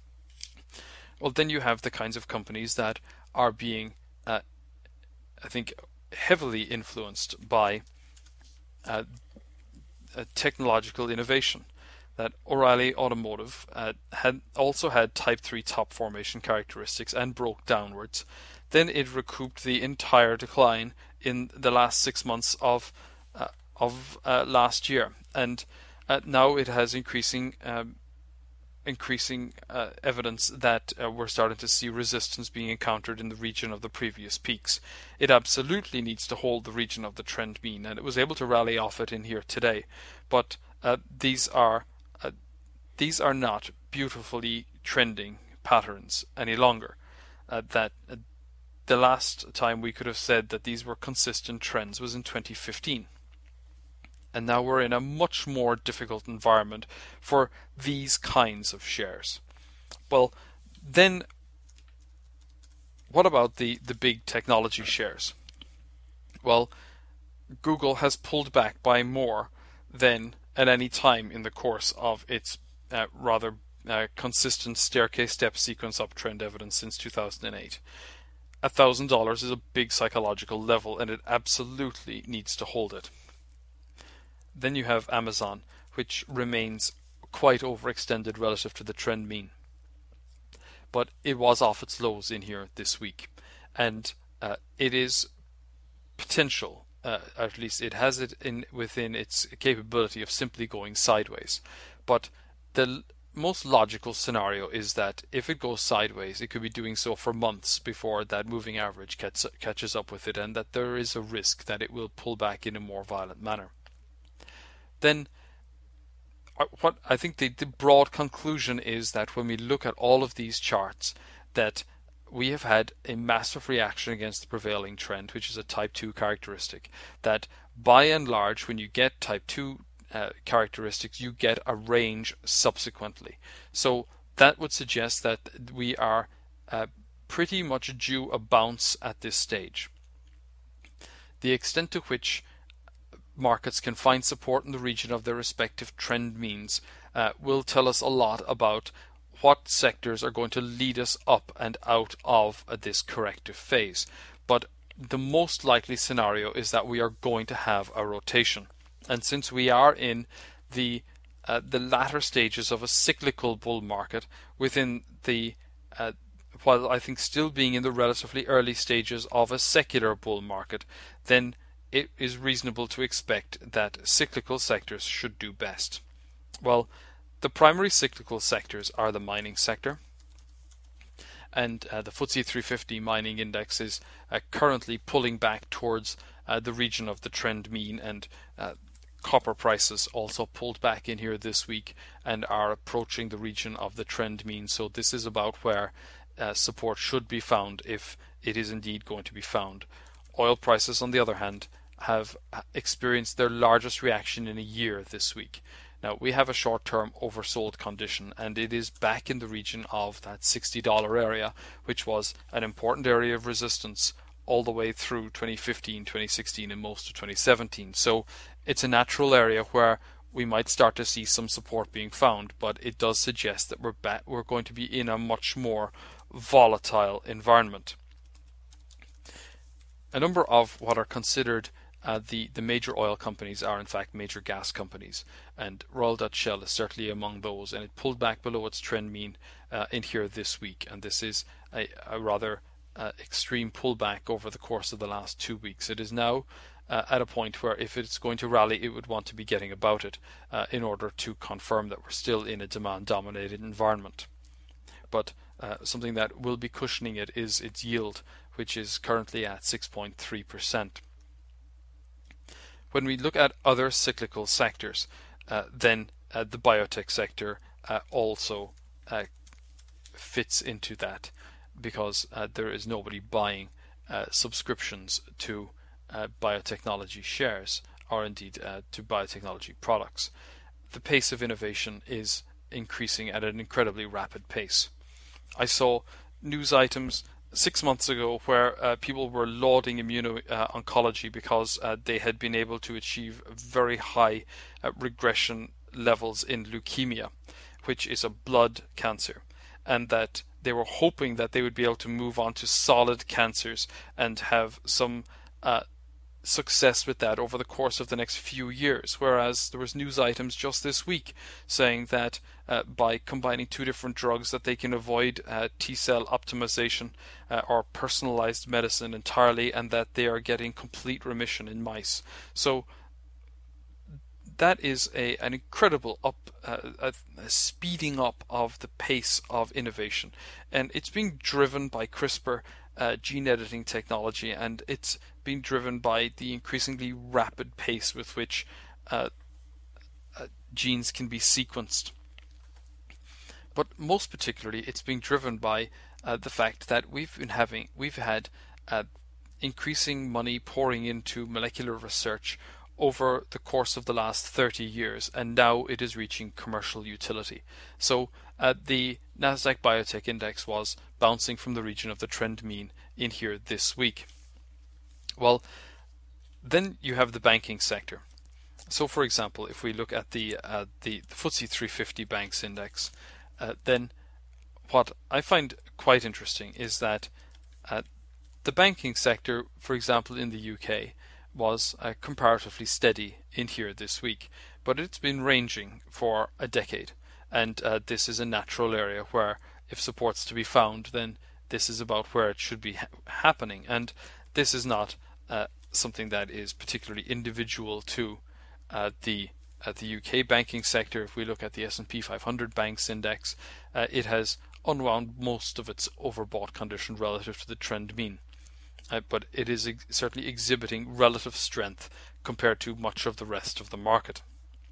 Well, then you have the kinds of companies that are being, uh, I think, heavily influenced by uh, uh, technological innovation. That O'Reilly Automotive uh, had also had type three top formation characteristics and broke downwards. Then it recouped the entire decline in the last six months of uh, of uh, last year, and uh, now it has increasing um, increasing uh, evidence that uh, we're starting to see resistance being encountered in the region of the previous peaks. It absolutely needs to hold the region of the trend mean, and it was able to rally off it in here today. But uh, these are uh, these are not beautifully trending patterns any longer. Uh, that uh, the last time we could have said that these were consistent trends was in twenty fifteen. And now we're in a much more difficult environment for these kinds of shares. Well, then what about the, the big technology shares? Well, Google has pulled back by more than at any time in the course of its uh, rather uh, consistent staircase step sequence uptrend evidence since two thousand eight. one thousand dollars is a big psychological level, and it absolutely needs to hold it. Then you have Amazon, which remains quite overextended relative to the trend mean. But it was off its lows in here this week, and uh, it is potential, uh, at least it has it in within its capability of simply going sideways. But the l- most logical scenario is that if it goes sideways, it could be doing so for months before that moving average catch, catches up with it, and that there is a risk that it will pull back in a more violent manner. Then what I think the, the broad conclusion is that when we look at all of these charts, that we have had a massive reaction against the prevailing trend, which is a type two characteristic. That by and large, when you get type two uh, characteristics, you get a range subsequently. So that would suggest that we are uh, pretty much due a bounce at this stage. The extent to which markets can find support in the region of their respective trend means uh, will tell us a lot about what sectors are going to lead us up and out of uh, this corrective phase. But the most likely scenario is that we are going to have a rotation. And since we are in the uh, the latter stages of a cyclical bull market within the uh, while I think still being in the relatively early stages of a secular bull market, then it is reasonable to expect that cyclical sectors should do best. Well, the primary cyclical sectors are the mining sector, and uh, the F T S E three fifty mining index is uh, currently pulling back towards uh, the region of the trend mean, and uh, copper prices also pulled back in here this week and are approaching the region of the trend mean. So this is about where uh, support should be found if it is indeed going to be found. Oil prices, on the other hand, have experienced their largest reaction in a year this week. Now, we have a short-term oversold condition, and it is back in the region of that sixty dollars area, which was an important area of resistance all the way through twenty fifteen, twenty sixteen, and most of twenty seventeen. So it's a natural area where we might start to see some support being found, but it does suggest that we're back, we're going to be in a much more volatile environment. A number of what are considered Uh, the, the major oil companies are in fact major gas companies, and Royal Dutch Shell is certainly among those, and it pulled back below its trend mean uh, in here this week, and this is a, a rather uh, extreme pullback over the course of the last two weeks. It is now uh, at a point where if it's going to rally, it would want to be getting about it uh, in order to confirm that we're still in a demand-dominated environment. But uh, something that will be cushioning it is its yield, which is currently at six point three percent. when we look at other cyclical sectors, uh, then uh, the biotech sector uh, also uh, fits into that, because uh, there is nobody buying uh, subscriptions to uh, biotechnology shares, or indeed uh, to biotechnology products. The pace of innovation is increasing at an incredibly rapid pace. I saw news items six months ago where uh, people were lauding immuno-oncology uh, because uh, they had been able to achieve very high uh, regression levels in leukemia, which is a blood cancer, and that they were hoping that they would be able to move on to solid cancers and have some uh, success with that over the course of the next few years, whereas there was news items just this week saying that uh, by combining two different drugs that they can avoid uh, T-cell optimization uh, or personalized medicine entirely, and that they are getting complete remission in mice. So that is a an incredible up uh, a, a speeding up of the pace of innovation, and it's being driven by CRISPR uh, gene editing technology, and it's being driven by the increasingly rapid pace with which uh, uh, genes can be sequenced. But most particularly, it's being driven by uh, the fact that we've been having we've had uh, increasing money pouring into molecular research over the course of the last thirty years, and now it is reaching commercial utility. So uh, the Nasdaq Biotech Index was bouncing from the region of the trend mean in here this week. Well, then you have the banking sector. So, for example, if we look at the uh, the, the F T S E three fifty Banks Index, uh, then what I find quite interesting is that uh, the banking sector, for example, in the U K, was uh, comparatively steady in here this week, but it's been ranging for a decade, and uh, this is a natural area where, if support's to be found, then this is about where it should be ha- happening, and this is not uh, something that is particularly individual to uh, the uh, the U K banking sector. If we look at the S and P five hundred Banks Index, uh, it has unwound most of its overbought condition relative to the trend mean. Uh, but it is ex- certainly exhibiting relative strength compared to much of the rest of the market.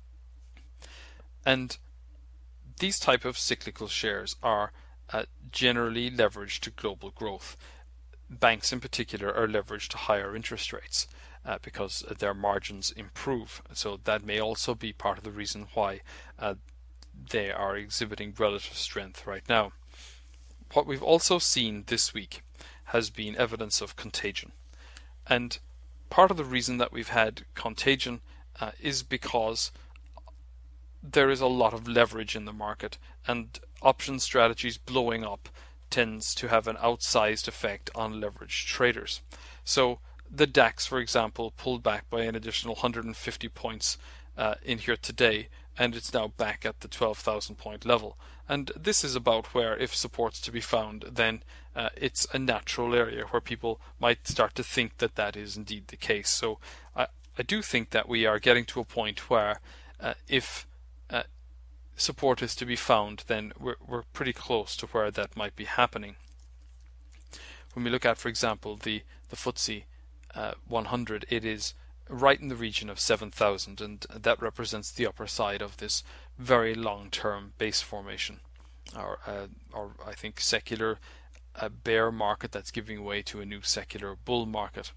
And these type of cyclical shares are uh, generally leveraged to global growth. Banks in particular are leveraged to higher interest rates uh, because their margins improve. So that may also be part of the reason why uh, they are exhibiting relative strength right now. What we've also seen this week has been evidence of contagion. And part of the reason that we've had contagion uh, is because there is a lot of leverage in the market, and option strategies blowing up tends to have an outsized effect on leveraged traders. So the DAX, for example, pulled back by an additional one hundred fifty points uh, in here today, and it's now back at the twelve thousand point level. And this is about where, if support's to be found, then uh, it's a natural area where people might start to think that that is indeed the case. So I, I do think that we are getting to a point where uh, if uh, support is to be found, then we're, we're pretty close to where that might be happening. When we look at, for example, the, the F T S E uh, one hundred, it is right in the region of seven thousand, and that represents the upper side of this very long-term base formation, or, uh, or I think secular uh, bear market that's giving way to a new secular bull market.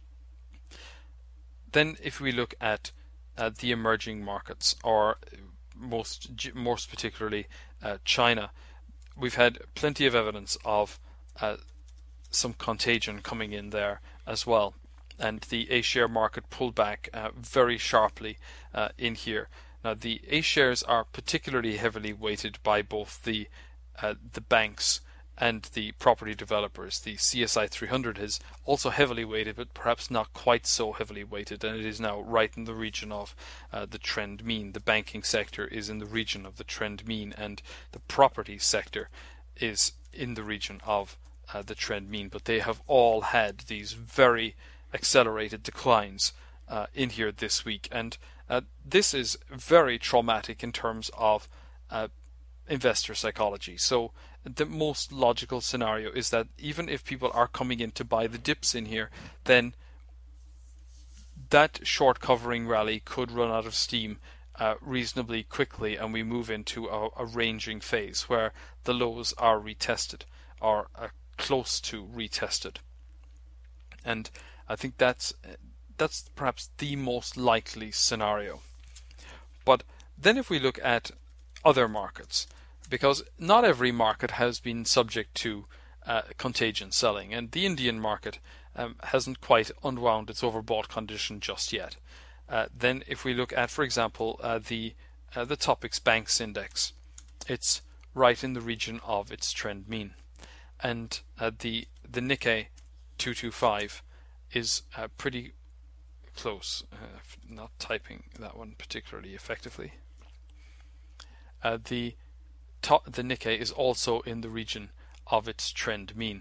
Then if we look at uh, the emerging markets, or most most particularly uh, China, we've had plenty of evidence of uh, some contagion coming in there as well. And the A-share market pulled back uh, very sharply uh, in here. Now, the A-shares are particularly heavily weighted by both the uh, the banks and the property developers. The C S I three hundred is also heavily weighted, but perhaps not quite so heavily weighted, and it is now right in the region of uh, the trend mean. The banking sector is in the region of the trend mean, and the property sector is in the region of uh, the trend mean. But they have all had these very accelerated declines uh, in here this week, and uh, this is very traumatic in terms of uh, investor psychology. So the most logical scenario is that even if people are coming in to buy the dips in here, then that short covering rally could run out of steam uh, reasonably quickly, and we move into a, a ranging phase where the lows are retested or are close to retested. And I think that's that's perhaps the most likely scenario. But then if we look at other markets, because not every market has been subject to uh, contagion selling, and the Indian market um, hasn't quite unwound its overbought condition just yet. Uh, then if we look at, for example, uh, the uh, the Topix Banks Index, it's right in the region of its trend mean, and uh, the the Nikkei two twenty-five is uh, pretty close. Uh, not typing that one particularly effectively. Uh, the top, the Nikkei is also in the region of its trend mean.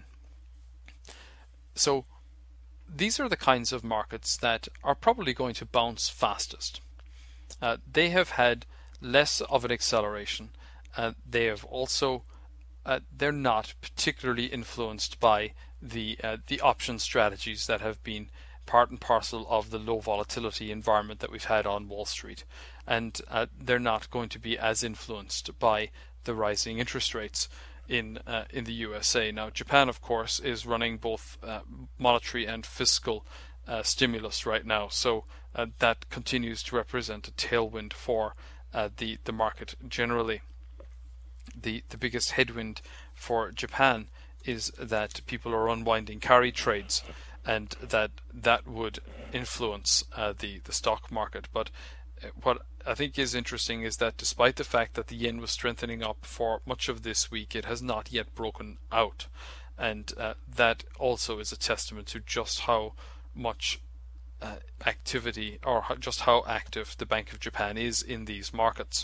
So these are the kinds of markets that are probably going to bounce fastest. Uh, they have had less of an acceleration. Uh, they have also uh, they're not particularly influenced by the uh, the option strategies that have been part and parcel of the low volatility environment that we've had on Wall Street, and uh, they're not going to be as influenced by the rising interest rates in uh, in the U S A. Now, Japan, of course, is running both uh, monetary and fiscal uh, stimulus right now, so uh, that continues to represent a tailwind for uh, the the market generally. The the biggest headwind for Japan is that people are unwinding carry trades, and that that would influence uh, the the stock market. But what I think is interesting is that despite the fact that the yen was strengthening up for much of this week, it has not yet broken out, and uh, that also is a testament to just how much uh, activity, or how, just how active the Bank of Japan is in these markets.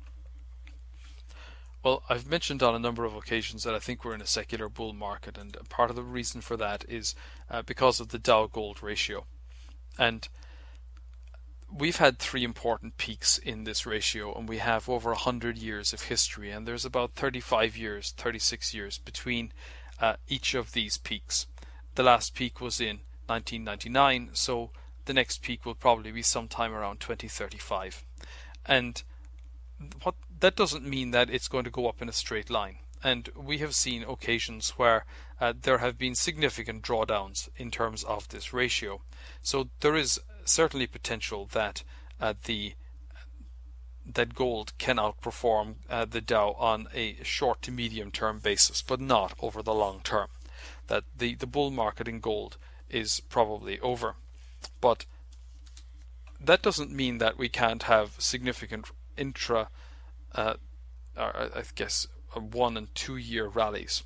Well, I've mentioned on a number of occasions that I think we're in a secular bull market, and part of the reason for that is uh, because of the Dow Gold ratio. And we've had three important peaks in this ratio, and we have over one hundred years of history, and there's about thirty-five years, thirty-six years between uh, each of these peaks. The last peak was in nineteen ninety-nine, so the next peak will probably be sometime around twenty thirty-five. And what that doesn't mean that it's going to go up in a straight line. And we have seen occasions where uh, there have been significant drawdowns in terms of this ratio. So there is certainly potential that uh, the that gold can outperform uh, the Dow on a short to medium term basis, but not over the long term. That the, the bull market in gold is probably over. But that doesn't mean that we can't have significant intra uh, or I guess one and two year rallies.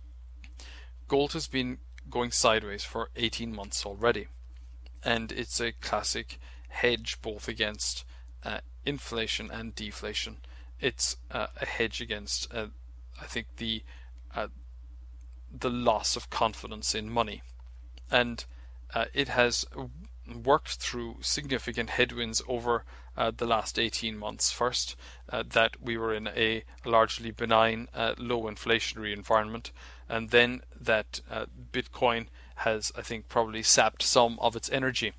Gold has been going sideways for eighteen months already, and it's a classic hedge both against uh, inflation and deflation. It's uh, a hedge against uh, I think the uh, the loss of confidence in money, and uh, it has worked through significant headwinds over uh, the last eighteen months. First, uh, that we were in a largely benign, uh, low inflationary environment, and then that uh, Bitcoin has, I think, probably sapped some of its energy.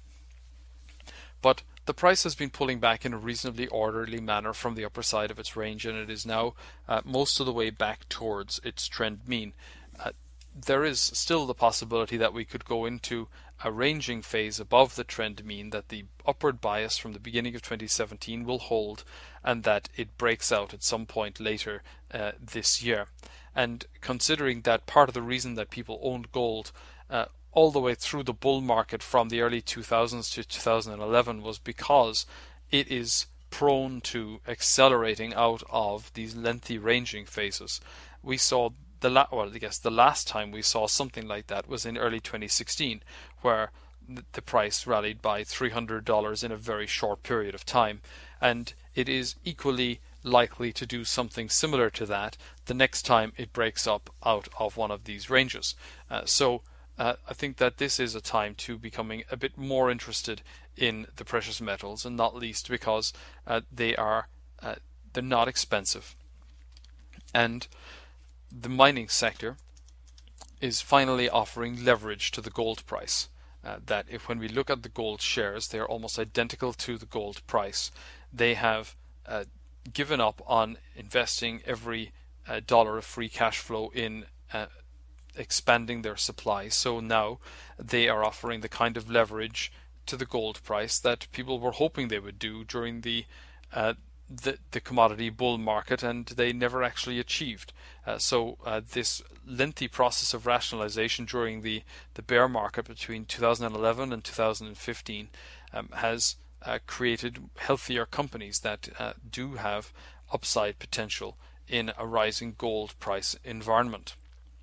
But the price has been pulling back in a reasonably orderly manner from the upper side of its range, and it is now uh, most of the way back towards its trend mean. Uh, there is still the possibility that we could go into a ranging phase above the trend mean, that the upward bias from the beginning of twenty seventeen will hold, and that it breaks out at some point later uh, this year. And considering that part of the reason that people owned gold uh, all the way through the bull market from the early two thousands to two thousand eleven was because it is prone to accelerating out of these lengthy ranging phases. We saw the la- well, I guess the last time we saw something like that was in early twenty sixteen, where the price rallied by three hundred dollars in a very short period of time, and it is equally likely to do something similar to that the next time it breaks up out of one of these ranges. Uh, so uh, I think that this is a time to becoming a bit more interested in the precious metals, and not least because uh, they are uh, they're not expensive, and the mining sector is finally offering leverage to the gold price. uh, that if when we look at the gold shares, they are almost identical to the gold price. They have uh, given up on investing every uh, dollar of free cash flow in uh, expanding their supply. So now they are offering the kind of leverage to the gold price that people were hoping they would do during the uh, the, the commodity bull market, and they never actually achieved. Uh, so uh, this lengthy process of rationalization during the, the bear market between two thousand eleven and two thousand fifteen um, has uh, created healthier companies that uh, do have upside potential in a rising gold price environment.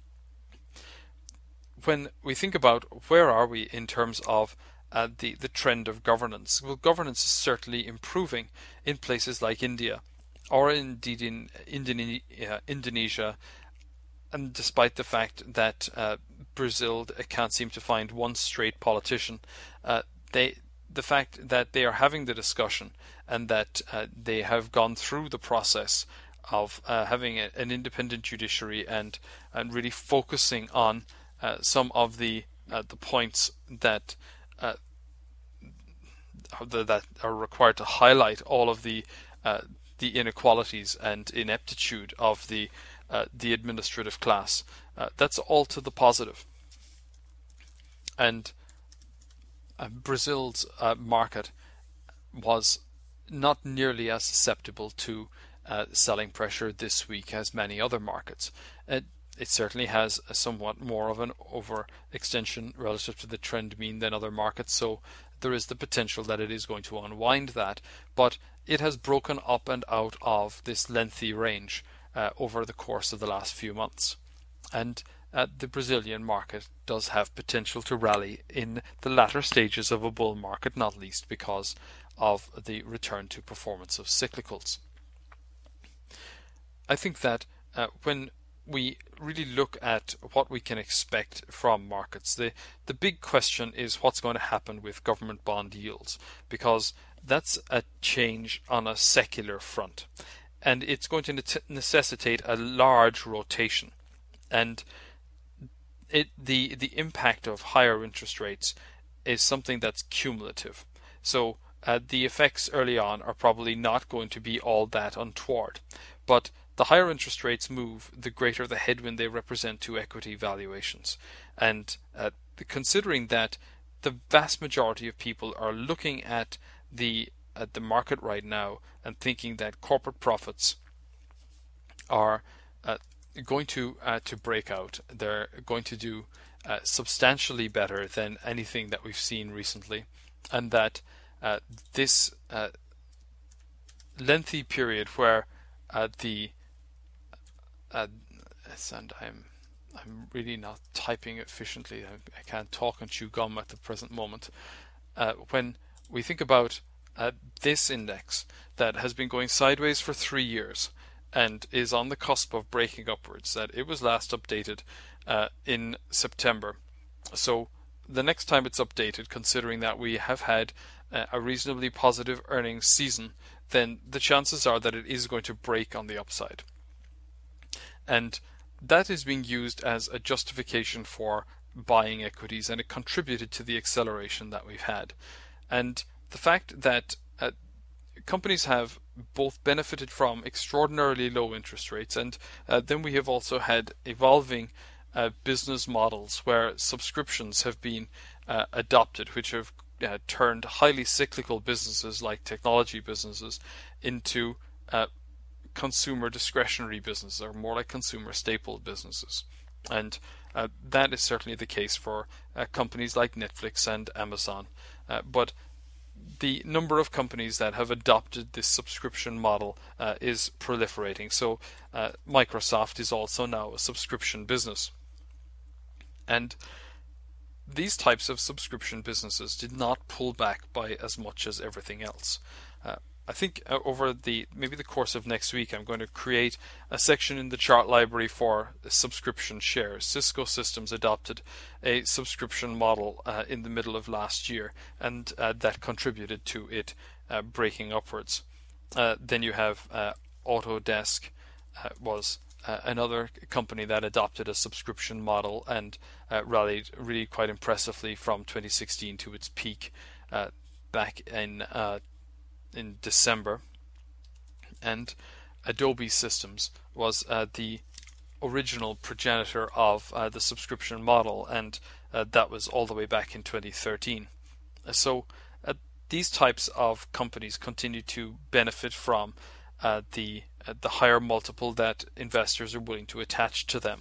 When we think about where are we in terms of uh, the, the trend of governance, well, governance is certainly improving in places like India, or indeed in Indone- uh, Indonesia, and despite the fact that uh, Brazil can't seem to find one straight politician, uh, they the fact that they are having the discussion and that uh, they have gone through the process of uh, having a, an independent judiciary and and really focusing on uh, some of the uh, the points that uh, that are required to highlight all of the uh, the inequalities and ineptitude of the uh, the administrative class. Uh, that's all to the positive. And uh, Brazil's uh, market was not nearly as susceptible to uh, selling pressure this week as many other markets. It, it certainly has a somewhat more of an overextension relative to the trend mean than other markets, so there is the potential that it is going to unwind that, but it has broken up and out of this lengthy range uh, over the course of the last few months. And uh, the Brazilian market does have potential to rally in the latter stages of a bull market, not least because of the return to performance of cyclicals. I think that uh, when we really look at what we can expect from markets, the, the big question is what's going to happen with government bond yields, because that's a change on a secular front, and it's going to necessitate a large rotation. And it the the impact of higher interest rates is something that's cumulative. So uh, the effects early on are probably not going to be all that untoward, but the higher interest rates move, the greater the headwind they represent to equity valuations. And uh, considering that the vast majority of people are looking at the at the market right now and thinking that corporate profits are uh, going to uh, to break out, they're going to do uh, substantially better than anything that we've seen recently, and that uh, this uh, lengthy period where uh, the uh, and I'm I'm really not typing efficiently. I, I can't talk and chew gum at the present moment. Uh, when we think about uh, this index that has been going sideways for three years and is on the cusp of breaking upwards, that it was last updated uh, in September. So the next time it's updated, considering that we have had uh, a reasonably positive earnings season, then the chances are that it is going to break on the upside. And that is being used as a justification for buying equities, and it contributed to the acceleration that we've had. And the fact that uh, companies have both benefited from extraordinarily low interest rates, and uh, then we have also had evolving uh, business models where subscriptions have been uh, adopted, which have uh, turned highly cyclical businesses like technology businesses into uh, consumer discretionary businesses, or more like consumer staple businesses. And uh, that is certainly the case for uh, companies like Netflix and Amazon. Uh, but the number of companies that have adopted this subscription model uh, is proliferating. So uh, Microsoft is also now a subscription business. And these types of subscription businesses did not pull back by as much as everything else. Uh, I think uh, over the maybe the course of next week, I'm going to create a section in the chart library for subscription shares. Cisco Systems adopted a subscription model uh, in the middle of last year, and uh, that contributed to it uh, breaking upwards. Uh, then you have uh, Autodesk uh, was uh, another company that adopted a subscription model and uh, rallied really quite impressively from twenty sixteen to its peak uh, back in uh, in December. And Adobe Systems was uh, the original progenitor of uh, the subscription model, and uh, that was all the way back in twenty thirteen. Uh, so uh, these types of companies continue to benefit from uh, the uh, the higher multiple that investors are willing to attach to them.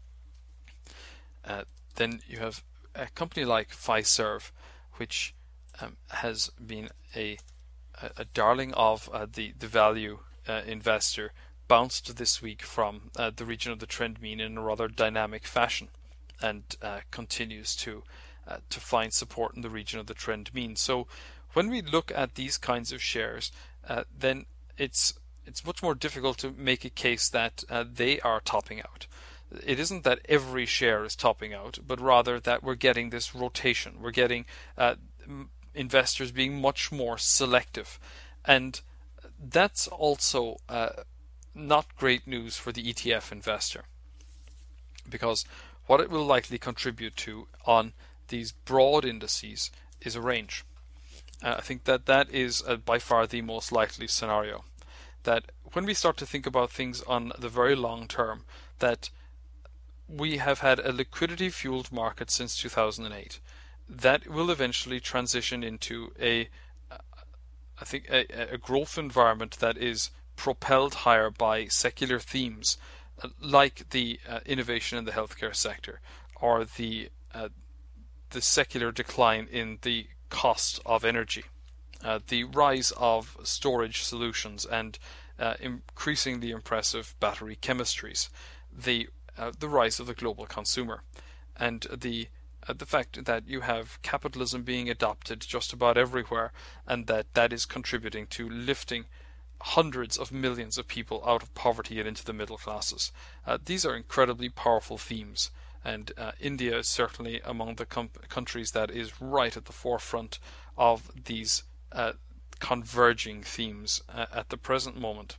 Uh, then you have a company like Fiserv, which um, has been a a darling of uh, the the value uh, investor, bounced this week from uh, the region of the trend mean in a rather dynamic fashion, and uh, continues to uh, to find support in the region of the trend mean. So when we look at these kinds of shares, uh, then it's it's much more difficult to make a case that uh, they are topping out. It isn't that every share is topping out, but rather that we're getting this rotation. We're getting uh, investors being much more selective, and that's also uh, not great news for the E T F investor, because what it will likely contribute to on these broad indices is a range. Uh, I think that that is uh, by far the most likely scenario, that when we start to think about things on the very long term, that we have had a liquidity fueled market since two thousand eight that will eventually transition into a I think a, a growth environment that is propelled higher by secular themes uh, like the uh, innovation in the healthcare sector, or the uh, the secular decline in the cost of energy, uh, the rise of storage solutions and uh, increasingly impressive battery chemistries, the uh, the rise of the global consumer, and the Uh, the fact that you have capitalism being adopted just about everywhere, and that that is contributing to lifting hundreds of millions of people out of poverty and into the middle classes. Uh, these are incredibly powerful themes, and uh, India is certainly among the com- countries that is right at the forefront of these uh, converging themes uh, at the present moment.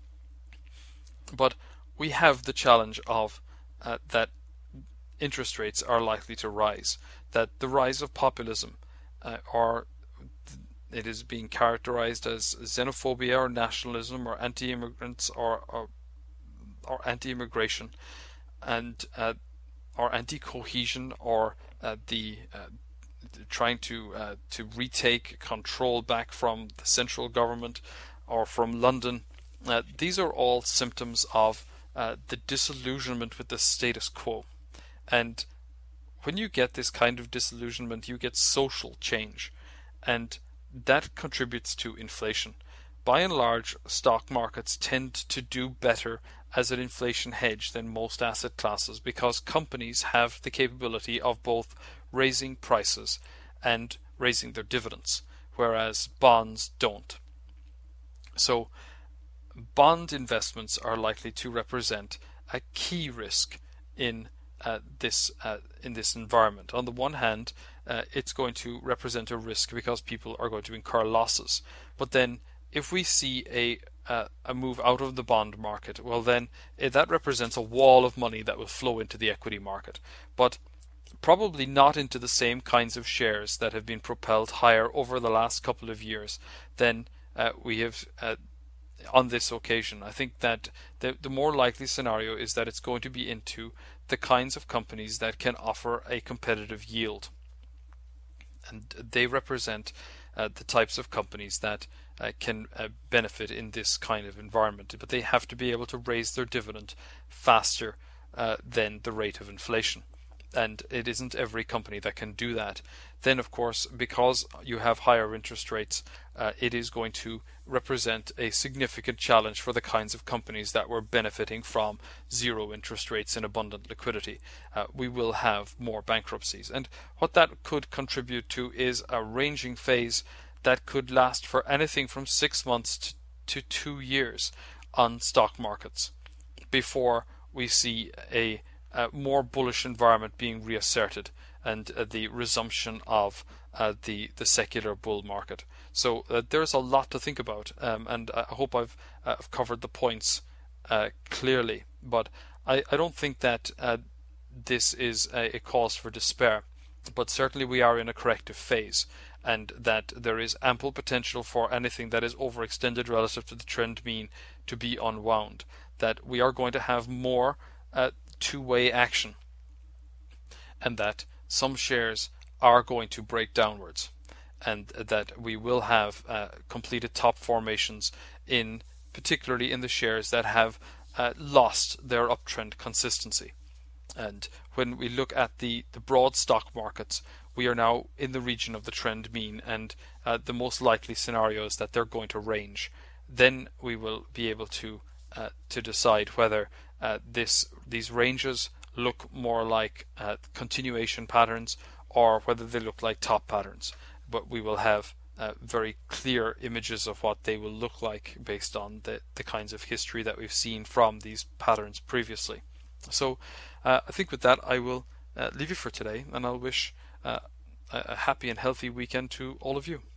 But we have the challenge of uh, that interest rates are likely to rise, that the rise of populism, uh, or it is being characterized as xenophobia or nationalism or anti-immigrants or or, or anti-immigration, and uh, or anti-cohesion, or uh, the uh, trying to uh, to retake control back from the central government or from London. Uh, these are all symptoms of uh, the disillusionment with the status quo. And when you get this kind of disillusionment, you get social change, and that contributes to inflation. By and large, stock markets tend to do better as an inflation hedge than most asset classes, because companies have the capability of both raising prices and raising their dividends, whereas bonds don't. So bond investments are likely to represent a key risk in Uh, this uh, in this environment. On the one hand, uh, it's going to represent a risk because people are going to incur losses. But then, if we see a uh, a move out of the bond market, well, then uh, that represents a wall of money that will flow into the equity market, but probably not into the same kinds of shares that have been propelled higher over the last couple of years than uh, we have Uh, on this occasion. I think that the the more likely scenario is that it's going to be into the kinds of companies that can offer a competitive yield, and they represent uh, the types of companies that uh, can uh, benefit in this kind of environment, but they have to be able to raise their dividend faster uh, than the rate of inflation, and it isn't every company that can do that. Then, of course, because you have higher interest rates, uh, it is going to represent a significant challenge for the kinds of companies that were benefiting from zero interest rates and abundant liquidity. Uh, we will have more bankruptcies, and what that could contribute to is a ranging phase that could last for anything from six months to, to two years on stock markets before we see a Uh, more bullish environment being reasserted, and uh, the resumption of uh, the the secular bull market. So uh, there's a lot to think about, um, and I hope I've uh, I've covered the points uh, clearly. but I, I don't think that uh, this is a, a cause for despair. But certainly we are in a corrective phase, and that there is ample potential for anything that is overextended relative to the trend mean to be unwound. That we are going to have more uh, two-way action, and that some shares are going to break downwards, and that we will have uh, completed top formations in particularly in the shares that have uh, lost their uptrend consistency. And when we look at the, the broad stock markets, we are now in the region of the trend mean, and uh, the most likely scenario is that they're going to range. Then we will be able to uh, to decide whether uh, this these ranges look more like uh, continuation patterns or whether they look like top patterns. But we will have uh, very clear images of what they will look like based on the, the kinds of history that we've seen from these patterns previously. So uh, I think with that I will uh, leave you for today, and I'll wish uh, a happy and healthy weekend to all of you.